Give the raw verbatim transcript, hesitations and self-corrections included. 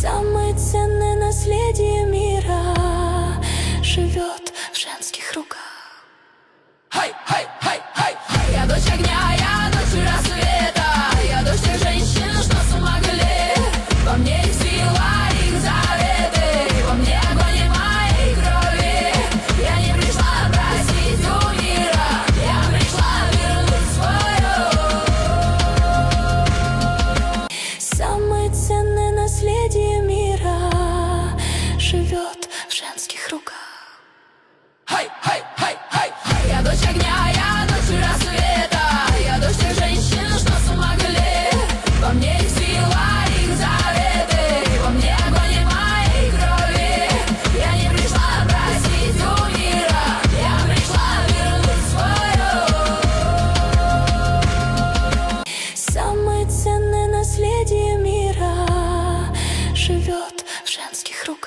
Самое ценное наследие мира живет в женских руках. Хай, хай, хай, хай. Я дочь огня, я дочь рассвета. Я дочь тех женщин, что смогли. Во мне их сила, их заветы. Во мне огонь и моей крови. Я не пришла просить у мира, я пришла вернуть свое. Самое ценное наследие мира живет в женских руках. Хай, хай, хай, хай. Я дочь огня, я дочь рассвета. Я дочь тех женщин, что смогли. Во мне их сила, их заветы. Во мне огонь и моей крови. Я не пришла просить у мира, я пришла вернуть свое. Самое ценное наследие мира живет в женских руках.